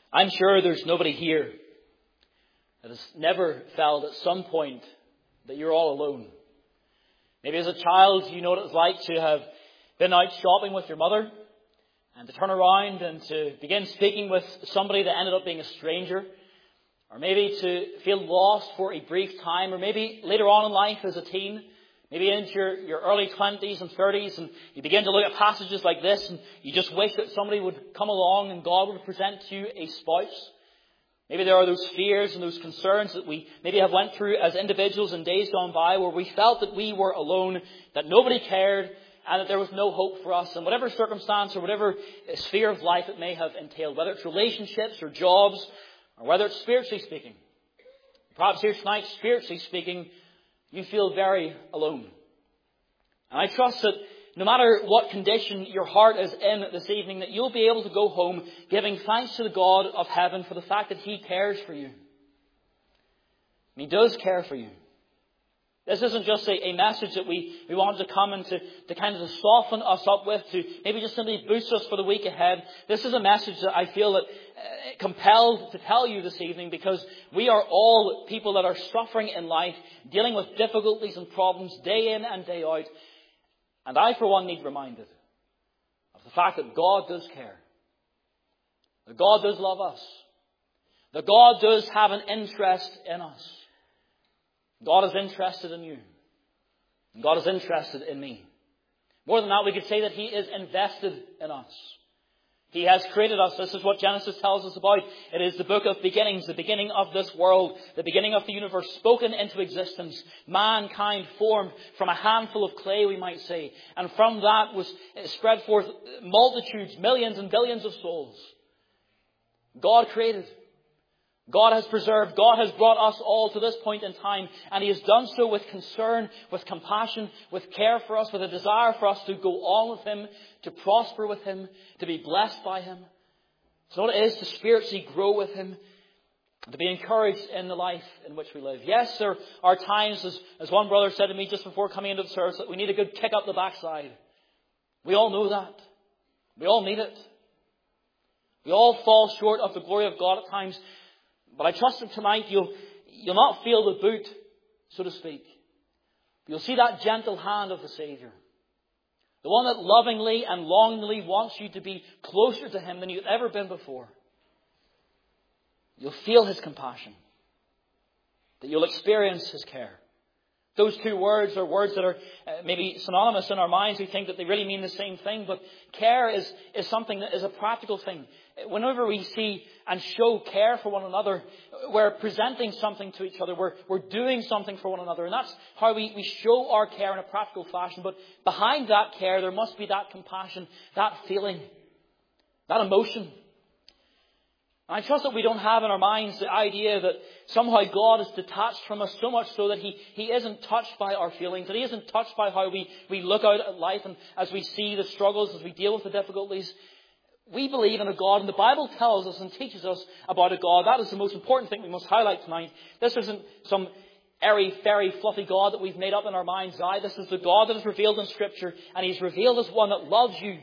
I'm sure there's nobody here that has never felt at some point that you're all alone. Maybe as a child you know what it's like to have been out shopping with your mother and to turn around and to begin speaking with somebody that ended up being a stranger. Or maybe to feel lost for a brief time. Or maybe later on in life as a teen, maybe into your early 20s and 30s, and you begin to look at passages like this and you just wish that somebody would come along and God would present to you a spouse. Maybe there are those fears and those concerns that we maybe have went through as individuals in days gone by where we felt that we were alone, that nobody cared, and that there was no hope for us in whatever circumstance or whatever sphere of life it may have entailed, whether it's relationships or jobs or whether it's spiritually speaking. Perhaps here tonight, spiritually speaking, you feel very alone. And I trust that no matter what condition your heart is in this evening, that you'll be able to go home giving thanks to the God of heaven for the fact that He cares for you. And He does care for you. This isn't just a message that we wanted to come and to kind of soften us up with, to maybe just simply boost us for the week ahead. This is a message that I feel that compelled to tell you this evening, because we are all people that are suffering in life, dealing with difficulties and problems day in and day out. And I, for one, need reminded of the fact that God does care. That God does love us. That God does have an interest in us. God is interested in you. And God is interested in me. More than that, we could say that He is invested in us. He has created us. This is what Genesis tells us about. It is the book of beginnings, the beginning of this world, the beginning of the universe spoken into existence. Mankind formed from a handful of clay, we might say. And from that was spread forth multitudes, millions and billions of souls. God created. God has preserved. God has brought us all to this point in time. And He has done so with concern, with compassion, with care for us, with a desire for us to go on with Him, to prosper with Him, to be blessed by Him. So what it is to spiritually grow with Him, to be encouraged in the life in which we live. Yes, there are times, as one brother said to me just before coming into the service, that we need a good kick up the backside. We all know that. We all need it. We all fall short of the glory of God at times. But I trust that tonight you'll not feel the boot, so to speak. You'll see that gentle hand of the Saviour. The one that lovingly and longingly wants you to be closer to Him than you've ever been before. You'll feel His compassion. That you'll experience His care. Those two words are words that are maybe synonymous in our minds. We think that they really mean the same thing. But care is something that is a practical thing. Whenever we see and show care for one another, we're presenting something to each other. We're doing something for one another. And that's how we show our care in a practical fashion. But behind that care, there must be that compassion, that feeling, that emotion. I trust that we don't have in our minds the idea that somehow God is detached from us so much so that He isn't touched by our feelings, that He isn't touched by how we look out at life and as we see the struggles, as we deal with the difficulties. We believe in a God, and the Bible tells us and teaches us about a God. That is the most important thing we must highlight tonight. This isn't some airy, fairy, fluffy God that we've made up in our mind's eye. This is the God that is revealed in Scripture, and He's revealed as one that loves you,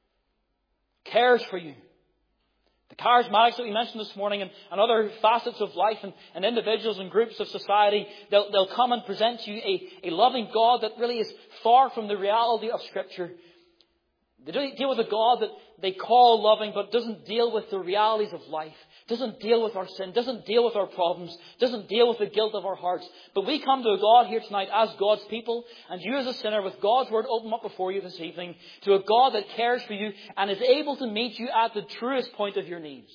cares for you. The charismatics that we mentioned this morning and other facets of life and individuals and groups of society, they'll come and present to you a loving God that really is far from the reality of Scripture. They deal with a God that they call loving but doesn't deal with the realities of life, doesn't deal with our sin, doesn't deal with our problems, doesn't deal with the guilt of our hearts. But we come to a God here tonight as God's people, and you as a sinner with God's Word open up before you this evening, to a God that cares for you and is able to meet you at the truest point of your needs.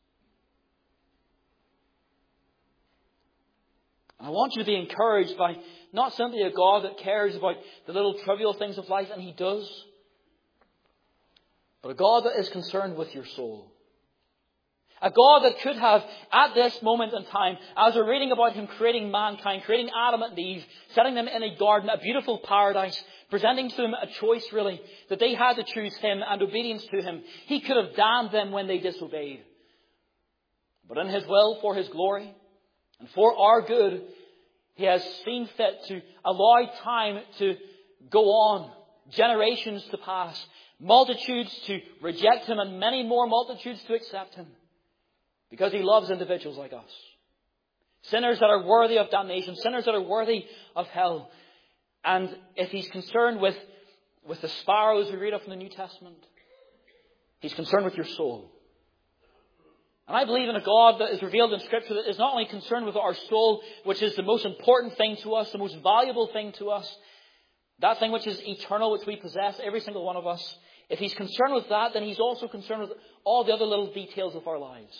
I want you to be encouraged by not simply a God that cares about the little trivial things of life, and He does, but a God that is concerned with your soul. A God that could have, at this moment in time, as we're reading about Him creating mankind, creating Adam and Eve, setting them in a garden, a beautiful paradise, presenting to them a choice really, that they had to choose Him and obedience to Him. He could have damned them when they disobeyed. But in His will, for His glory, and for our good, He has seen fit to allow time to go on, generations to pass, multitudes to reject Him, and many more multitudes to accept Him. Because He loves individuals like us. Sinners that are worthy of damnation. Sinners that are worthy of hell. And if He's concerned with the sparrows we read of in the New Testament, He's concerned with your soul. And I believe in a God that is revealed in Scripture that is not only concerned with our soul, which is the most important thing to us, the most valuable thing to us, that thing which is eternal, which we possess, every single one of us. If He's concerned with that, then He's also concerned with all the other little details of our lives.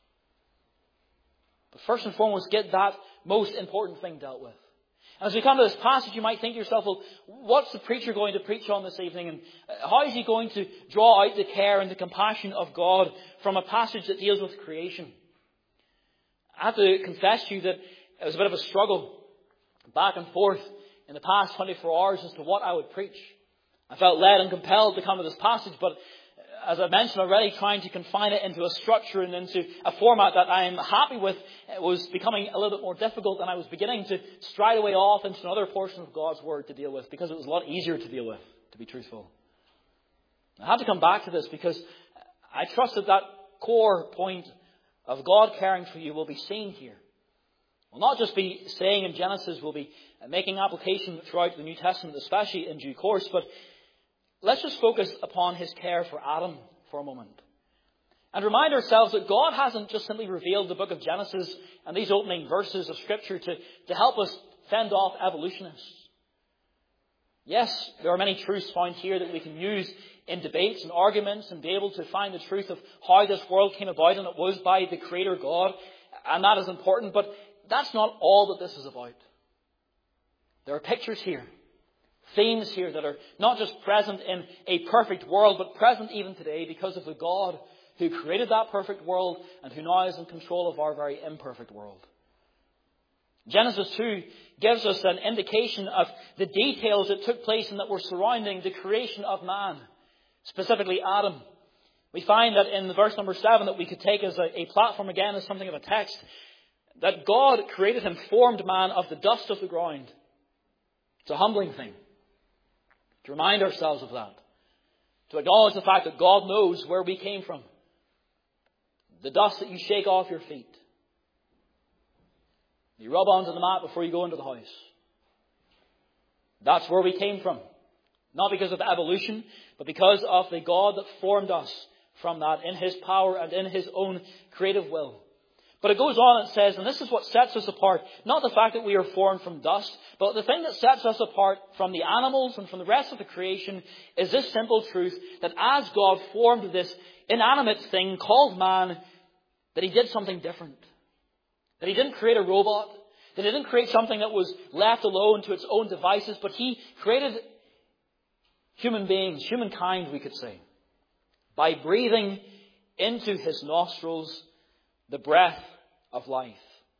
But first and foremost, get that most important thing dealt with. And as we come to this passage, you might think to yourself, well, what's the preacher going to preach on this evening? And how is he going to draw out the care and the compassion of God from a passage that deals with creation? I have to confess to you that it was a bit of a struggle back and forth in the past 24 hours as to what I would preach. I felt led and compelled to come to this passage, but as I mentioned already, trying to confine it into a structure and into a format that I am happy with was becoming a little bit more difficult, and I was beginning to stride away off into another portion of God's Word to deal with because it was a lot easier to deal with, to be truthful. I had to come back to this because I trust that core point of God caring for you will be seen here. We'll not just be saying in Genesis, we'll be making application throughout the New Testament, especially in due course, but let's just focus upon His care for Adam for a moment. And remind ourselves that God hasn't just simply revealed the book of Genesis and these opening verses of Scripture to help us fend off evolutionists. Yes, there are many truths found here that we can use in debates and arguments and be able to find the truth of how this world came about, and it was by the Creator God, and that is important, but that's not all that this is about. There are pictures here. Themes here that are not just present in a perfect world, but present even today because of the God who created that perfect world and who now is in control of our very imperfect world. Genesis 2 gives us an indication of the details that took place and that were surrounding the creation of man, specifically Adam. We find that in verse number 7 that we could take as a platform again as something of a text, that God created him, formed man of the dust of the ground. It's a humbling thing to remind ourselves of that. To acknowledge the fact that God knows where we came from. The dust that you shake off your feet. You rub onto the mat before you go into the house. That's where we came from. Not because of evolution, but because of the God that formed us from that in His power and in His own creative will. But it goes on and says, and this is what sets us apart, not the fact that we are formed from dust, but the thing that sets us apart from the animals and from the rest of the creation is this simple truth, that as God formed this inanimate thing called man, that He did something different. That He didn't create a robot, that He didn't create something that was left alone to its own devices, but He created human beings, humankind we could say, by breathing into His nostrils the breath of life.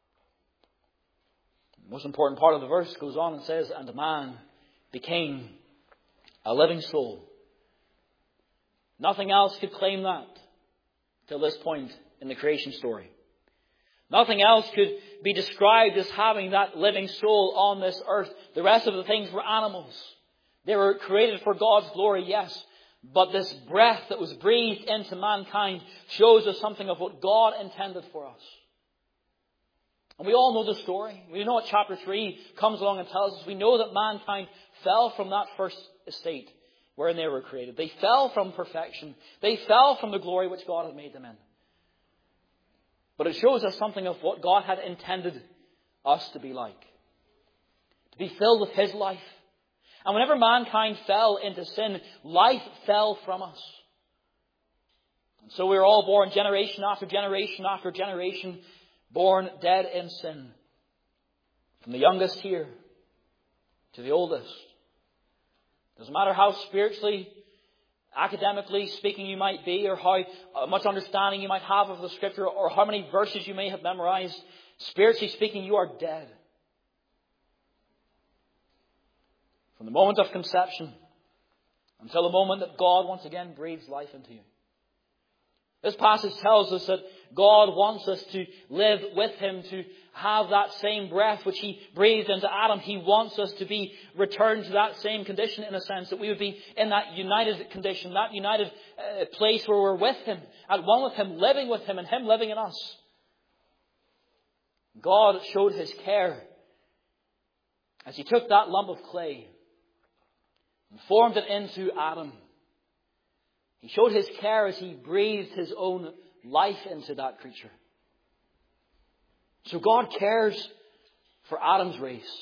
The most important part of the verse goes on and says, and man became a living soul. Nothing else could claim that till this point in the creation story. Nothing else could be described as having that living soul on this earth. The rest of the things were animals. They were created for God's glory, yes. But this breath that was breathed into mankind shows us something of what God intended for us. And we all know the story. We know what chapter 3 comes along and tells us. We know that mankind fell from that first estate wherein they were created. They fell from perfection. They fell from the glory which God had made them in. But it shows us something of what God had intended us to be like. To be filled with His life. And whenever mankind fell into sin, life fell from us. And so we were all born generation after generation after generation, born dead in sin. From the youngest here to the oldest. Doesn't matter how spiritually, academically speaking you might be, or how much understanding you might have of the Scripture, or how many verses you may have memorized. Spiritually speaking, you are dead. From the moment of conception until the moment that God once again breathes life into you. This passage tells us that God wants us to live with Him, to have that same breath which He breathed into Adam. He wants us to be returned to that same condition, in a sense, that we would be in that united condition, that united place where we're with Him, at one with Him, living with Him, and Him living in us. God showed his care as he took that lump of clay and formed it into Adam. He showed his care as he breathed his own life into that creature. So God cares for Adam's race.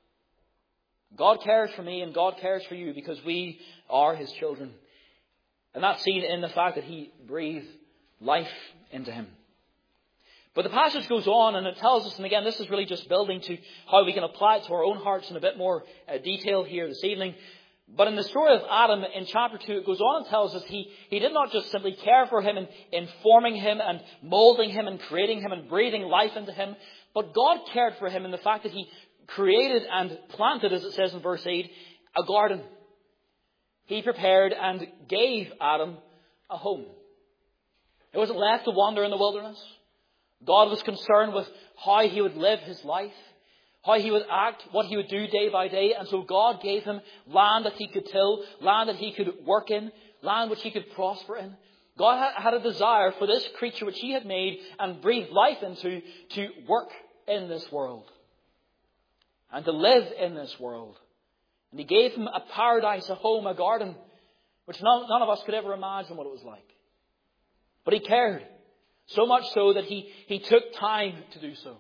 God cares for me and God cares for you because we are his children. And that's seen in the fact that he breathed life into him. But the passage goes on and it tells us, and again this is really just building to how we can apply it to our own hearts in a bit more detail here this evening. But in the story of Adam in chapter 2, it goes on and tells us he did not just simply care for him in forming him and molding him and creating him and breathing life into him, but God cared for him in the fact that he created and planted, as it says in verse 8, a garden. He prepared and gave Adam a home. He wasn't left to wander in the wilderness. God was concerned with how he would live his life, how he would act, what he would do day by day. And so God gave him land that he could till, land that he could work in, land which he could prosper in. God had a desire for this creature which he had made and breathed life into to work in this world and to live in this world. And he gave him a paradise, a home, a garden, which none of us could ever imagine what it was like. But he cared, so much so that he took time to do so.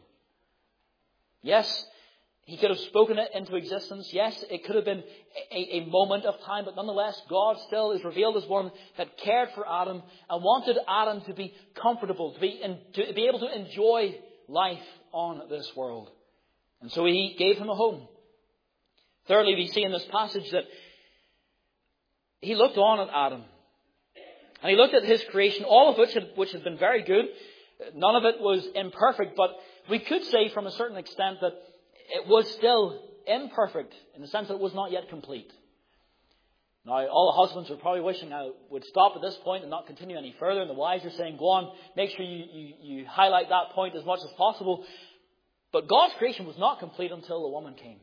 Yes, he could have spoken it into existence. Yes, it could have been a moment of time, but nonetheless, God still is revealed as one that cared for Adam and wanted Adam to be comfortable, to be able to enjoy life on this world. And so he gave him a home. Thirdly, we see in this passage that he looked on at Adam. And he looked at his creation, all of which had been very good. None of it was imperfect, but we could say from a certain extent that it was still imperfect in the sense that it was not yet complete. Now, all the husbands are probably wishing I would stop at this point and not continue any further. And the wives are saying, go on, make sure you highlight that point as much as possible. But God's creation was not complete until the woman came.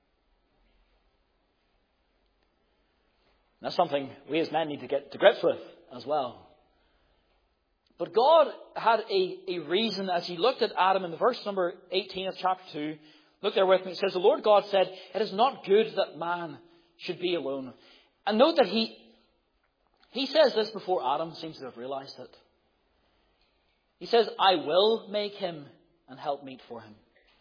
That's something we as men need to get to grips with as well. But God had a reason as he looked at Adam in the verse number 18 of chapter 2. Look there with me. It says, the Lord God said, it is not good that man should be alone. And note that he says this before Adam seems to have realized it. He says, I will make him an helpmeet for him.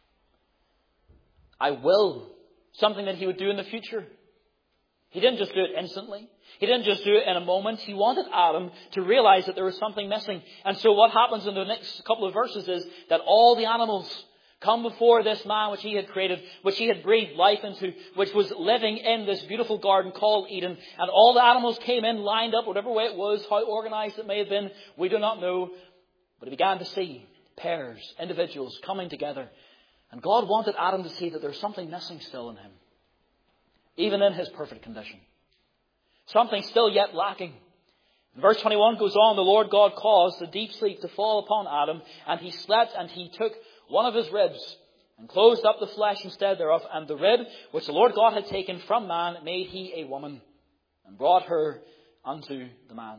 I will. Something that he would do in the future. He didn't just do it instantly. He didn't just do it in a moment. He wanted Adam to realize that there was something missing. And so what happens in the next couple of verses is that all the animals come before this man which he had created, which he had breathed life into, which was living in this beautiful garden called Eden. And all the animals came in, lined up, whatever way it was, how organized it may have been, we do not know. But he began to see pairs, individuals coming together. And God wanted Adam to see that there's something missing still in him. Even in his perfect condition. Something still yet lacking. Verse 21 goes on, the Lord God caused a deep sleep to fall upon Adam, and he slept, and he took one of his ribs, and closed up the flesh instead thereof, and the rib which the Lord God had taken from man made he a woman, and brought her unto the man.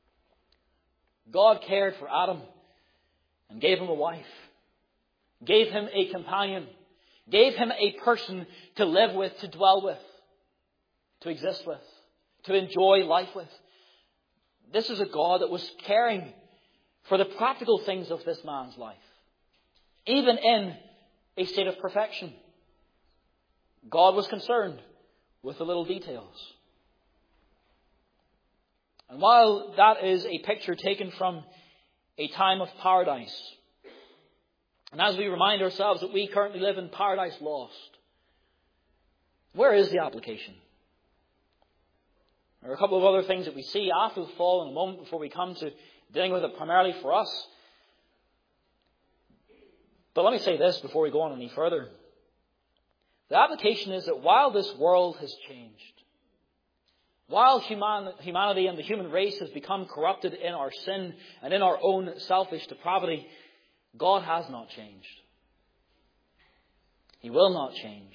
God cared for Adam, and gave him a wife, gave him a companion, gave him a person to live with, to dwell with, to exist with, to enjoy life with. This is a God that was caring for the practical things of this man's life. Even in a state of perfection. God was concerned with the little details. And while that is a picture taken from a time of paradise, and as we remind ourselves that we currently live in paradise lost, where is the application? There are a couple of other things that we see after the fall in a moment before we come to dealing with it primarily for us. But let me say this before we go on any further. The application is that while this world has changed, while humanity and the human race has become corrupted in our sin and in our own selfish depravity, God has not changed. He will not change.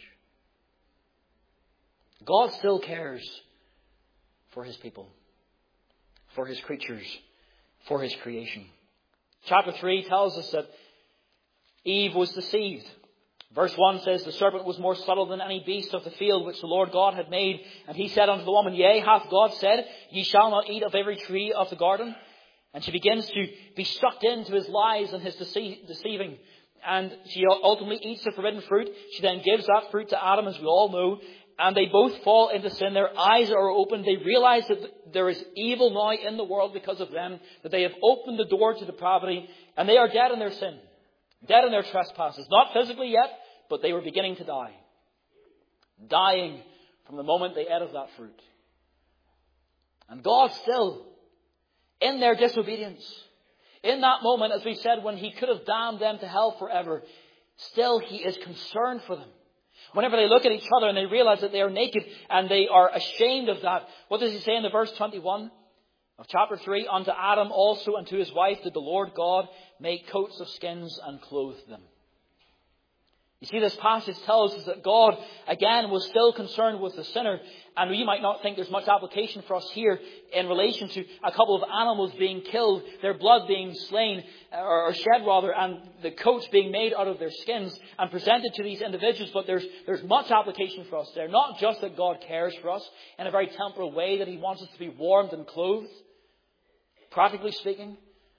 God still cares for his people, for his creatures, for his creation. Chapter 3 tells us that Eve was deceived. Verse 1 says, the serpent was more subtle than any beast of the field which the Lord God had made. And he said unto the woman, Yea, hath God said, Ye shall not eat of every tree of the garden? And she begins to be sucked into his lies and his deceiving. And she ultimately eats the forbidden fruit. She then gives that fruit to Adam, as we all know. And they both fall into sin. Their eyes are open. They realize that there is evil now in the world because of them. That they have opened the door to depravity. And they are dead in their sin. Dead in their trespasses. Not physically yet, but they were beginning to die. Dying from the moment they ate of that fruit. And God still, in their disobedience, in that moment, as we said, when he could have damned them to hell forever, still he is concerned for them. Whenever they look at each other and they realize that they are naked and they are ashamed of that, what does he say in the verse 21 of chapter 3? Unto Adam also and to his wife did the Lord God make coats of skins and clothe them. You see, this passage tells us that God, again, was still concerned with the sinner. And we might not think there's much application for us here in relation to a couple of animals being killed, their blood being slain, or shed rather, and the coats being made out of their skins and presented to these individuals. But there's much application for us there. Not just that God cares for us in a very temporal way, that he wants us to be warmed and clothed, practically speaking.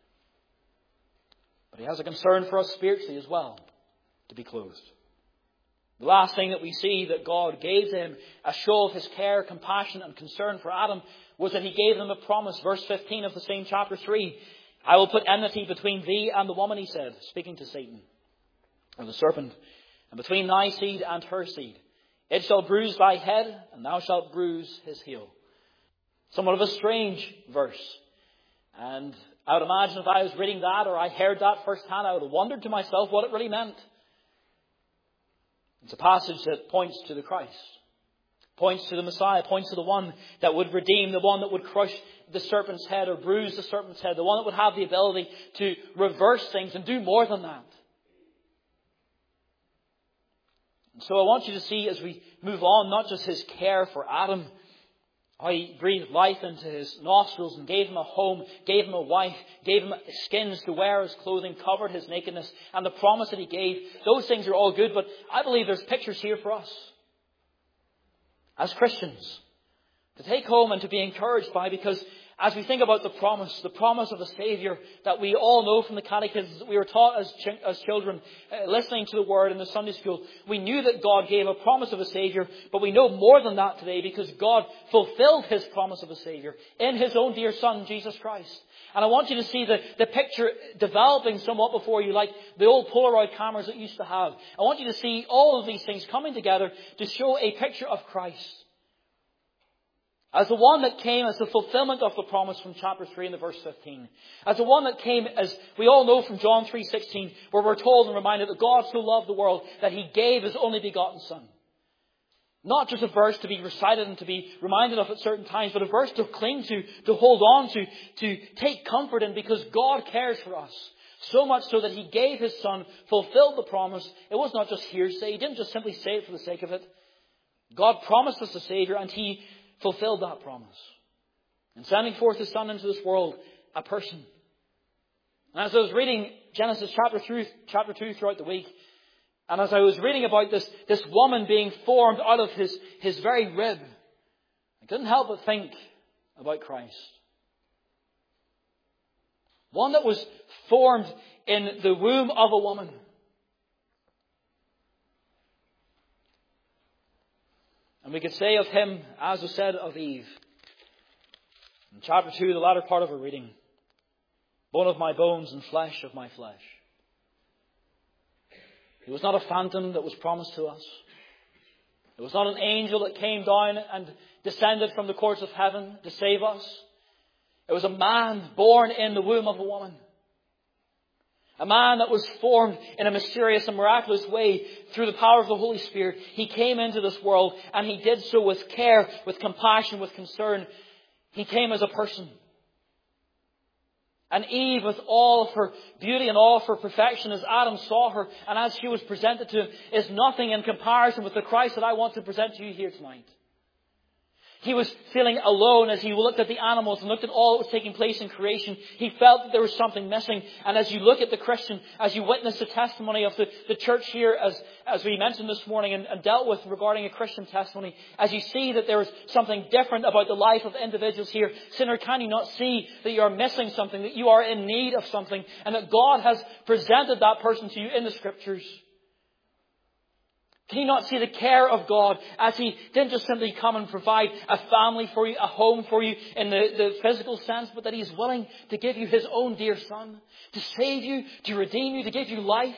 But he has a concern for us spiritually as well, to be clothed. The last thing that we see that God gave to him, a show of his care, compassion and concern for Adam, was that he gave him a promise. Verse 15 of the same chapter 3. I will put enmity between thee and the woman, he said, speaking to Satan, or the serpent, and between thy seed and her seed. It shall bruise thy head, and thou shalt bruise his heel. Somewhat of a strange verse. And I would imagine if I was reading that, or I heard that firsthand, I would have wondered to myself what it really meant. It's a passage that points to the Christ, points to the Messiah, points to the one that would redeem, the one that would crush the serpent's head or bruise the serpent's head, the one that would have the ability to reverse things and do more than that. And so I want you to see as we move on, not just his care for Adam, how he breathed life into his nostrils and gave him a home, gave him a wife, gave him skins to wear as clothing, covered his nakedness, and the promise that he gave. Those things are all good, but I believe there's pictures here for us as Christians to take home and to be encouraged by, because as we think about the promise of the Saviour that we all know from the catechisms that we were taught as children, listening to the Word in the Sunday school, we knew that God gave a promise of a Saviour, but we know more than that today because God fulfilled his promise of a Saviour in his own dear Son, Jesus Christ. And I want you to see the picture developing somewhat before you, like the old Polaroid cameras that used to have. I want you to see all of these things coming together to show a picture of Christ as the one that came as the fulfillment of the promise from chapter 3 and the verse 15. As the one that came, as we all know from John 3:16, where we're told and reminded that God so loved the world that he gave his only begotten Son. Not just a verse to be recited and to be reminded of at certain times, but a verse to cling to hold on to take comfort in, because God cares for us. So much so that he gave his Son, fulfilled the promise. It was not just hearsay. He didn't just simply say it for the sake of it. God promised us a Saviour, and he fulfilled that promise. And sending forth his Son into this world, a person. And as I was reading Genesis chapter 2 throughout the week, and as I was reading about this woman being formed out of his very rib, I couldn't help but think about Christ. One that was formed in the womb of a woman. And we could say of him, as was said of Eve, in chapter 2, the latter part of our reading, bone of my bones and flesh of my flesh. He was not a phantom that was promised to us. It was not an angel that came down and descended from the courts of heaven to save us. It was a man born in the womb of a woman. A man that was formed in a mysterious and miraculous way through the power of the Holy Spirit. He came into this world, and he did so with care, with compassion, with concern. He came as a person. And Eve, with all of her beauty and all of her perfection, as Adam saw her and as she was presented to him, is nothing in comparison with the Christ that I want to present to you here tonight. He was feeling alone as he looked at the animals and looked at all that was taking place in creation. He felt that there was something missing. And as you look at the Christian, as you witness the testimony of the church here, as we mentioned this morning and dealt with regarding a Christian testimony, as you see that there is something different about the life of individuals here, sinner, can you not see that you are missing something, that you are in need of something, and that God has presented that person to you in the Scriptures? Can you not see the care of God as He didn't just simply come and provide a family for you, a home for you in the physical sense, but that He is willing to give you His own dear Son, to save you, to redeem you, to give you life?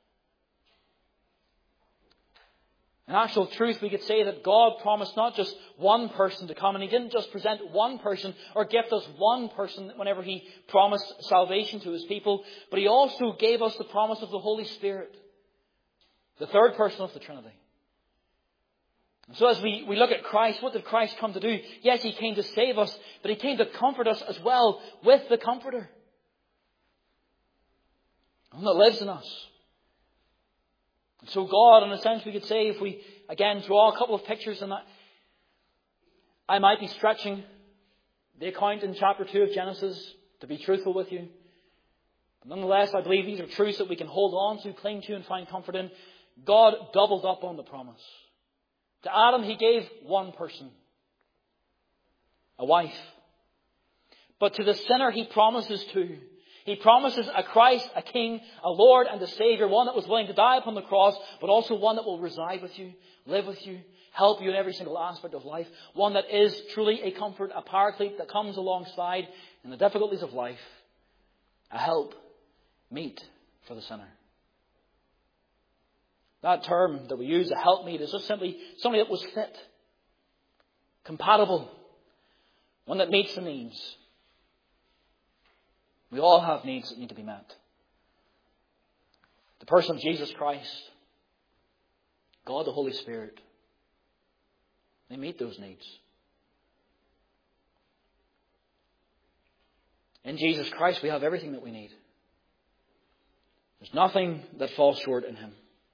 In actual truth, we could say that God promised not just one person to come, and He didn't just present one person or gift us one person whenever He promised salvation to His people, but He also gave us the promise of the Holy Spirit, the third person of the Trinity. And so as we look at Christ, what did Christ come to do? Yes, He came to save us, but He came to comfort us as well with the Comforter, one that lives in us. And so God, in a sense, we could say, if we, again, draw a couple of pictures in that, I might be stretching the account in chapter 2 of Genesis, to be truthful with you. But nonetheless, I believe these are truths that we can hold on to, cling to, and find comfort in. God doubled up on the promise. To Adam, He gave one person, a wife. But to the sinner, He promises two. He promises a Christ, a King, a Lord and a Saviour, one that was willing to die upon the cross, but also one that will reside with you, live with you, help you in every single aspect of life. One that is truly a comfort, a paraclete that comes alongside in the difficulties of life. A help, meet for the sinner. That term that we use, a helpmeet, is just simply somebody that was fit, compatible, one that meets the needs. We all have needs that need to be met. The person of Jesus Christ, God the Holy Spirit, they meet those needs. In Jesus Christ, we have everything that we need. There's nothing that falls short in Him.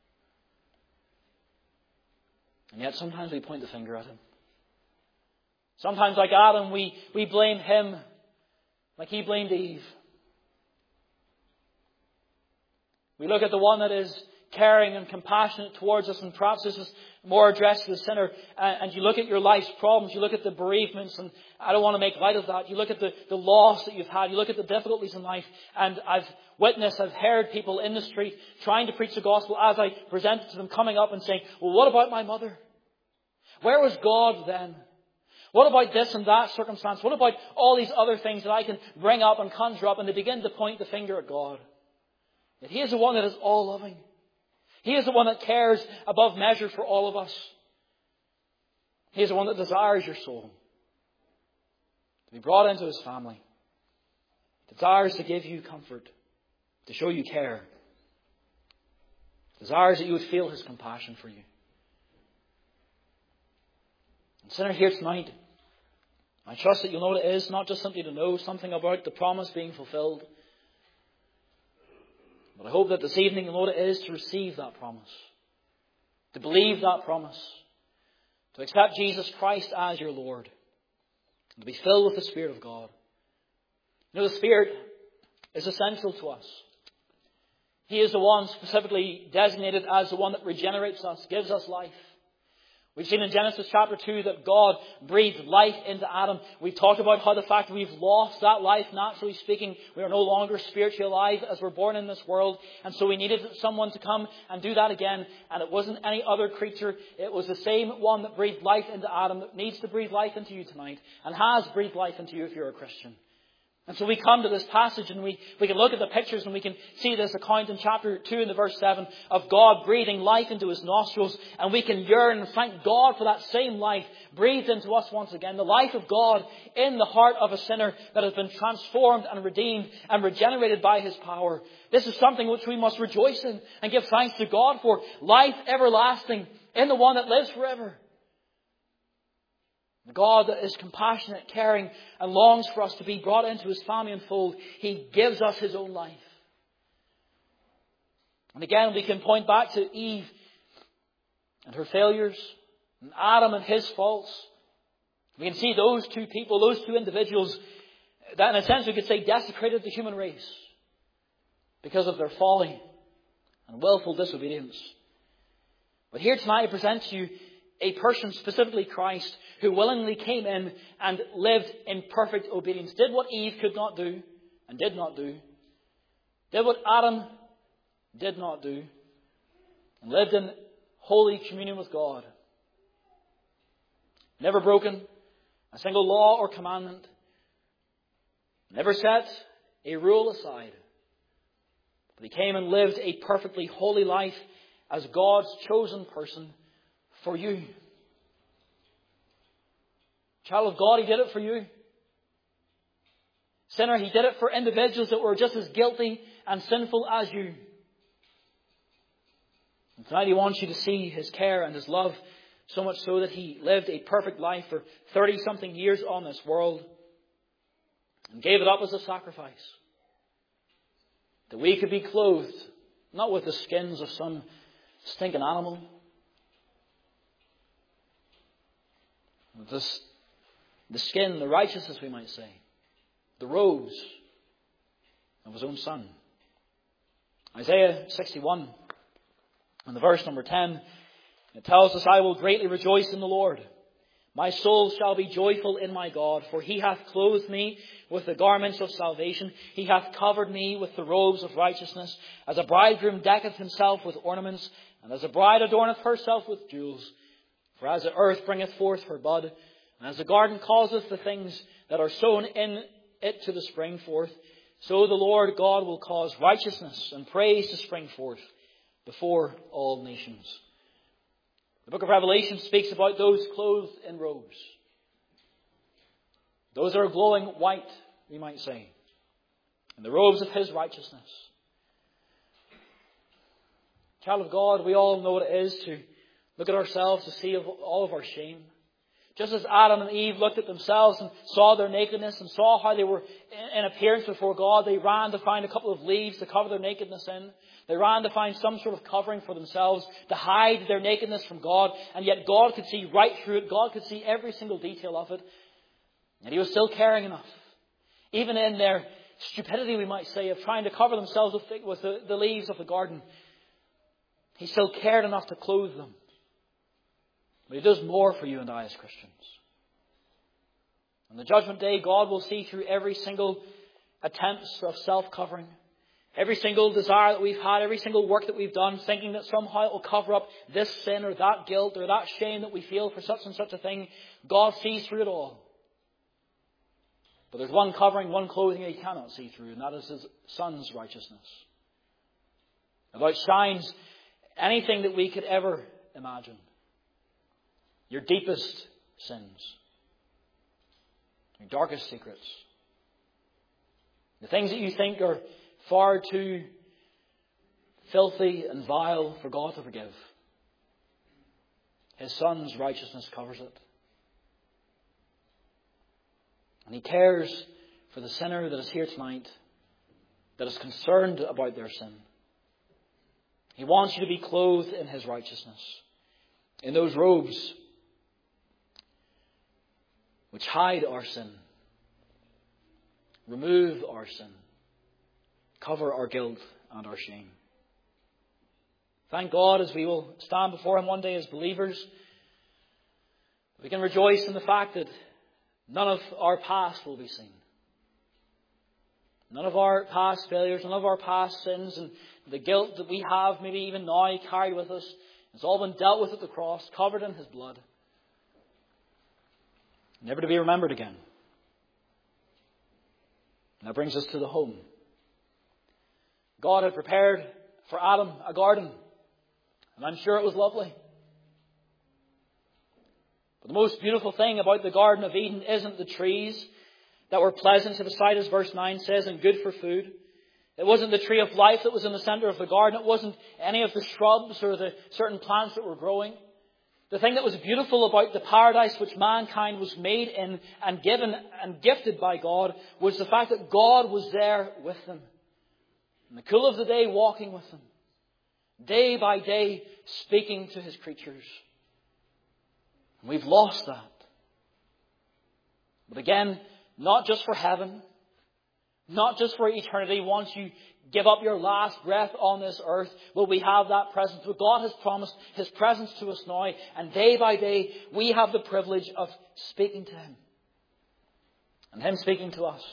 And yet sometimes we point the finger at Him. Sometimes, like Adam, we blame him like he blamed Eve. We look at the one that is caring and compassionate towards us, and perhaps this is more addressed to the sinner, and you look at your life's problems, you look at the bereavements, and I don't want to make light of that. You look at the loss that you've had, you look at the difficulties in life, and I've heard people in the street trying to preach the gospel as I present it to them, coming up and saying, well, what about my mother? Where was God then? What about this and that circumstance? What about all these other things that I can bring up and conjure up? And they begin to point the finger at God. That He is the one that is all loving. He is the one that cares above measure for all of us. He is the one that desires your soul to be brought into His family. Desires to give you comfort, to show you care. Desires that you would feel His compassion for you. And sinner, here tonight, I trust that you'll know what it is, not just simply to know something about the promise being fulfilled, but I hope that this evening you'll know what it is to receive that promise, to believe that promise, to accept Jesus Christ as your Lord, and to be filled with the Spirit of God. You know, the Spirit is essential to us. He is the one specifically designated as the one that regenerates us, gives us life. We've seen in Genesis chapter 2 that God breathed life into Adam. We've talked about how the fact that we've lost that life, naturally speaking. We are no longer spiritually alive as we're born in this world. And so we needed someone to come and do that again. And it wasn't any other creature. It was the same one that breathed life into Adam that needs to breathe life into you tonight. And has breathed life into you if you're a Christian. And so we come to this passage and we can look at the pictures and we can see this account in chapter 2 in the verse 7 of God breathing life into His nostrils. And we can yearn and thank God for that same life breathed into us once again. The life of God in the heart of a sinner that has been transformed and redeemed and regenerated by His power. This is something which we must rejoice in and give thanks to God for. Life everlasting in the one that lives forever. The God that is compassionate, caring, and longs for us to be brought into His family and fold. He gives us His own life. And again, we can point back to Eve and her failures, and Adam and his faults. We can see those two people, those two individuals, that in a sense we could say desecrated the human race because of their folly and willful disobedience. But here tonight I present to you a person, specifically Christ, who willingly came in and lived in perfect obedience. Did what Eve could not do and did not do. Did what Adam did not do. And lived in holy communion with God. Never broken a single law or commandment. Never set a rule aside. But he came and lived a perfectly holy life as God's chosen person for you. Child of God, He did it for you. Sinner, He did it for individuals that were just as guilty and sinful as you. And tonight He wants you to see His care and His love, so much so that He lived a perfect life for 30-something years on this world and gave it up as a sacrifice. That we could be clothed, not with the skins of some stinking animal, with the skin, the righteousness, we might say, the robes of His own Son. Isaiah 61, and the verse number 10, it tells us, I will greatly rejoice in the Lord. My soul shall be joyful in my God, for He hath clothed me with the garments of salvation. He hath covered me with the robes of righteousness. As a bridegroom decketh himself with ornaments, and as a bride adorneth herself with jewels. For as the earth bringeth forth her bud, and as the garden causeth the things that are sown in it to the spring forth, so the Lord God will cause righteousness and praise to spring forth before all nations. The book of Revelation speaks about those clothed in robes. Those that are glowing white, we might say, in the robes of His righteousness. Child of God, we all know what it is to look at ourselves to see all of our shame. Just as Adam and Eve looked at themselves and saw their nakedness and saw how they were in appearance before God, they ran to find a couple of leaves to cover their nakedness in. They ran to find some sort of covering for themselves to hide their nakedness from God. And yet God could see right through it. God could see every single detail of it. And He was still caring enough. Even in their stupidity, we might say, of trying to cover themselves with the leaves of the garden, He still cared enough to clothe them. But He does more for you and I as Christians. On the judgment day, God will see through every single attempt of self-covering. Every single desire that we've had, every single work that we've done, thinking that somehow it will cover up this sin or that guilt or that shame that we feel for such and such a thing. God sees through it all. But there's one covering, one clothing that He cannot see through, and that is His Son's righteousness. It outshines anything that we could ever imagine. Your deepest sins. Your darkest secrets. The things that you think are far too filthy and vile for God to forgive. His Son's righteousness covers it. And He cares for the sinner that is here tonight, that is concerned about their sin. He wants you to be clothed in His righteousness, in those robes which hide our sin, remove our sin, cover our guilt and our shame. Thank God, as we will stand before Him one day as believers, we can rejoice in the fact that none of our past will be seen. None of our past failures, none of our past sins, and the guilt that we have, maybe even now carried with us, it's all been dealt with at the cross, covered in His blood, never to be remembered again. And that brings us to the home. God had prepared for Adam a garden, and I'm sure it was lovely. But the most beautiful thing about the Garden of Eden isn't the trees that were pleasant to the sight, as verse 9 says, and good for food. It wasn't the tree of life that was in the center of the garden. It wasn't any of the shrubs or the certain plants that were growing. The thing that was beautiful about the paradise which mankind was made in and given and gifted by God was the fact that God was there with them. In the cool of the day, walking with them. Day by day, speaking to His creatures. And we've lost that. But again, not just for heaven, not just for eternity. Once you give up your last breath on this earth, will we have that presence? But God has promised His presence to us now, and day by day we have the privilege of speaking to Him, and Him speaking to us.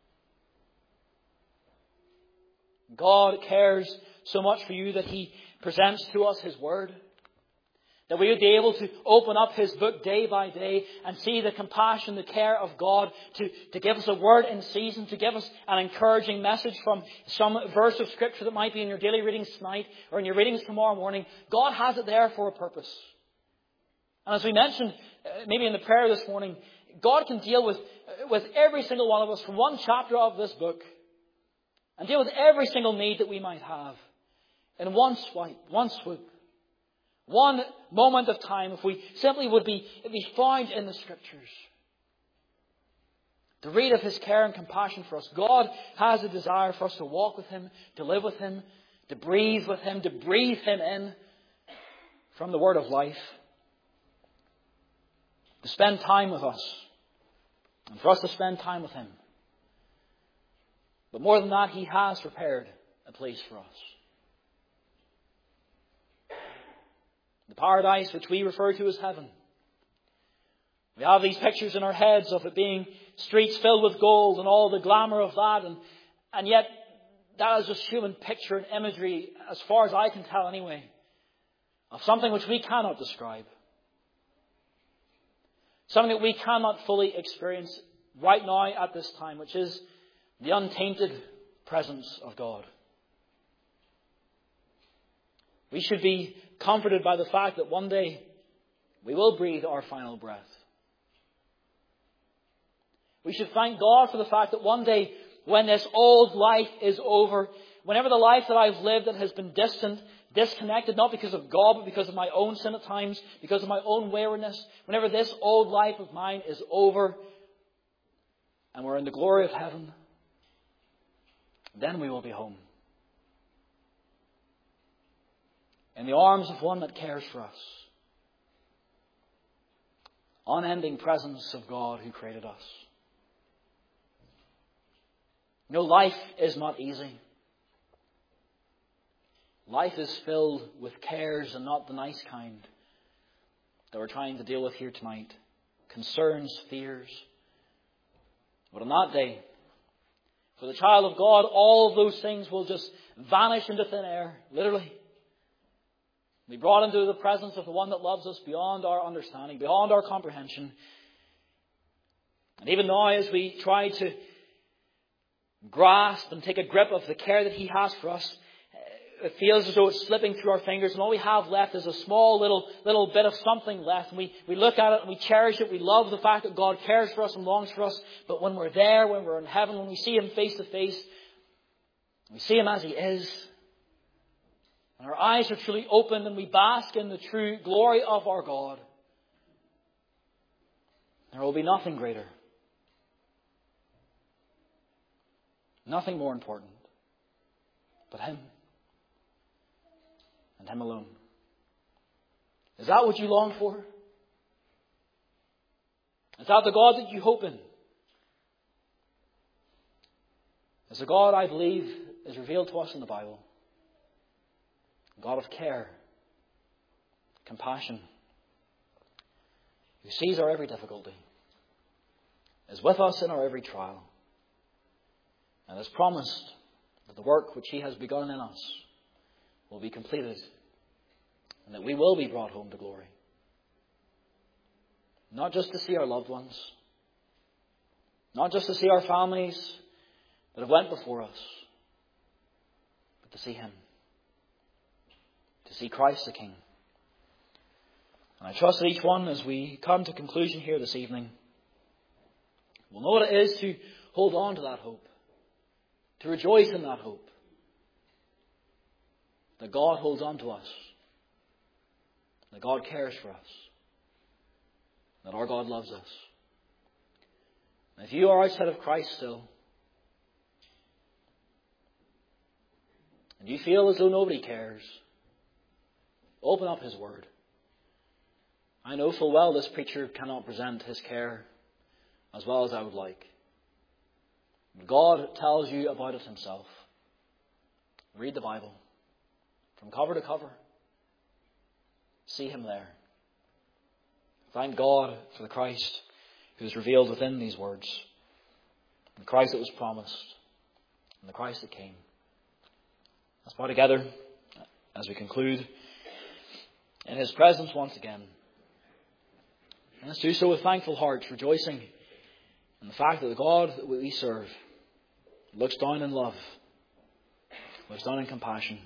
God cares so much for you that He presents to us His Word, that we would be able to open up His book day by day and see the compassion, the care of God to give us a word in season, to give us an encouraging message from some verse of Scripture that might be in your daily readings tonight or in your readings tomorrow morning. God has it there for a purpose. And as we mentioned, maybe in the prayer this morning, God can deal with every single one of us from one chapter of this book and deal with every single need that we might have in one swipe, one swoop. One moment of time, if we simply would be found in the Scriptures. To read of His care and compassion for us. God has a desire for us to walk with Him, to live with Him, to breathe with Him, to breathe Him in from the Word of life. To spend time with us. And for us to spend time with Him. But more than that, He has prepared a place for us. The paradise which we refer to as heaven. We have these pictures in our heads of it being streets filled with gold and all the glamour of that. And yet, that is just human picture and imagery, as far as I can tell anyway, of something which we cannot describe. Something that we cannot fully experience right now at this time, which is the untainted presence of God. We should be comforted by the fact that one day we will breathe our final breath. We should thank God for the fact that one day when this old life is over, whenever the life that I've lived that has been distant, disconnected, not because of God, but because of my own sin at times, because of my own waywardness, whenever this old life of mine is over and we're in the glory of heaven, then we will be home. In the arms of one that cares for us. Unending presence of God who created us. No, life is not easy. Life is filled with cares, and not the nice kind that we're trying to deal with here tonight. Concerns, fears. But on that day, for the child of God, all of those things will just vanish into thin air, literally. Be brought into the presence of the one that loves us beyond our understanding, beyond our comprehension. And even now, as we try to grasp and take a grip of the care that He has for us, it feels as though it's slipping through our fingers, and all we have left is a small little bit of something left. And we look at it and we cherish it. We love the fact that God cares for us and longs for us. But when we're there, when we're in heaven, when we see Him face to face, we see Him as He is. And our eyes are truly opened and we bask in the true glory of our God. There will be nothing greater. Nothing more important. But Him. And Him alone. Is that what you long for? Is that the God that you hope in? Is the God I believe is revealed to us in the Bible? God of care, compassion, who sees our every difficulty, is with us in our every trial, and has promised that the work which He has begun in us will be completed, and that we will be brought home to glory. Not just to see our loved ones, not just to see our families that have went before us, but to see Him. To see Christ the King. And I trust that each one, as we come to conclusion here this evening, will know what it is to hold on to that hope. To rejoice in that hope. That God holds on to us. That God cares for us. That our God loves us. And if you are outside of Christ still, and you feel as though nobody cares, open up His Word. I know full well this preacher cannot present his care as well as I would like. God tells you about it himself. Read the Bible from cover to cover. See him there. Thank God for the Christ who is revealed within these words. The Christ that was promised. And the Christ that came. Let's bow together as we conclude in his presence once again. And let's do so with thankful hearts, rejoicing in the fact that the God that we serve looks down in love, looks down in compassion,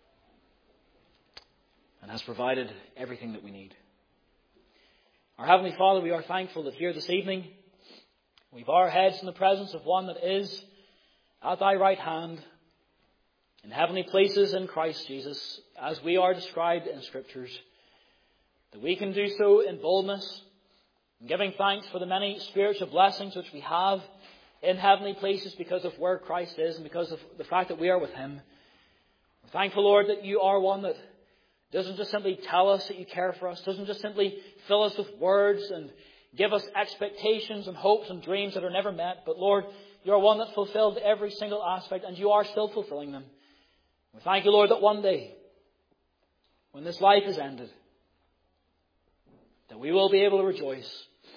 and has provided everything that we need. Our Heavenly Father, we are thankful that here this evening we bow our heads in the presence of one that is at thy right hand in heavenly places in Christ Jesus, as we are described in Scriptures, that we can do so in boldness, and giving thanks for the many spiritual blessings which we have in heavenly places because of where Christ is and because of the fact that we are with him. We're thankful, Lord, that you are one that doesn't just simply tell us that you care for us, doesn't just simply fill us with words and give us expectations and hopes and dreams that are never met, but Lord, you are one that fulfilled every single aspect and you are still fulfilling them. We thank you, Lord, that one day, when this life is ended, that we will be able to rejoice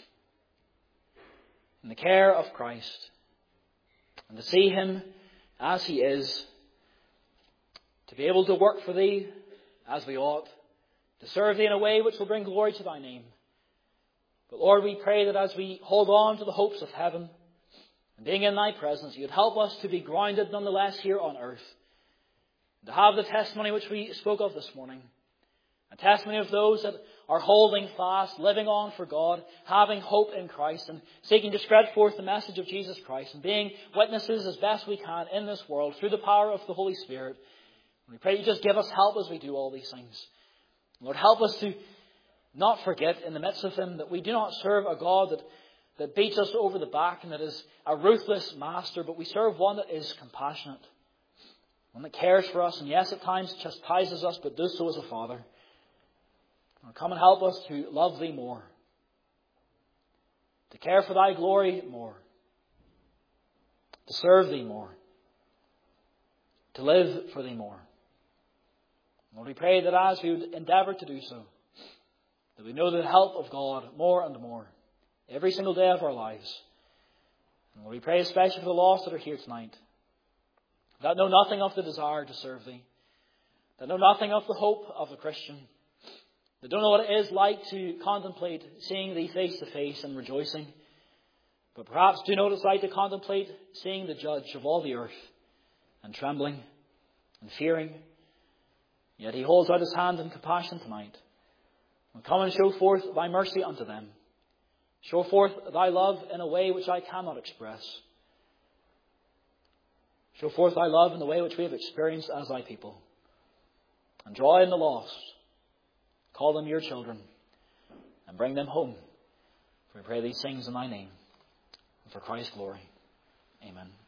in the care of Christ and to see him as he is, to be able to work for thee as we ought, to serve thee in a way which will bring glory to thy name. But Lord, we pray that as we hold on to the hopes of heaven and being in thy presence, you'd help us to be grounded nonetheless here on earth, to have the testimony which we spoke of this morning, a testimony of those that are holding fast, living on for God, having hope in Christ, and seeking to spread forth the message of Jesus Christ, and being witnesses as best we can in this world through the power of the Holy Spirit. We pray you just give us help as we do all these things. Lord, help us to not forget in the midst of them that we do not serve a God that beats us over the back and that is a ruthless master, but we serve one that is compassionate, one that cares for us, and yes, at times chastises us, but does so as a father. Lord, come and help us to love thee more, to care for thy glory more, to serve thee more, to live for thee more. Lord, we pray that as we would endeavour to do so, that we know the help of God more and more every single day of our lives. And Lord, we pray especially for the lost that are here tonight, that know nothing of the desire to serve thee, that know nothing of the hope of the Christian, that don't know what it is like to contemplate seeing thee face to face and rejoicing, but perhaps do know what it's like to contemplate seeing the judge of all the earth and trembling and fearing. Yet he holds out his hand in compassion tonight. And come and show forth thy mercy unto them. Show forth thy love in a way which I cannot express. Show forth thy love in the way which we have experienced as thy people. And draw in the lost. Call them your children. And bring them home. For we pray these things in thy name. And for Christ's glory. Amen.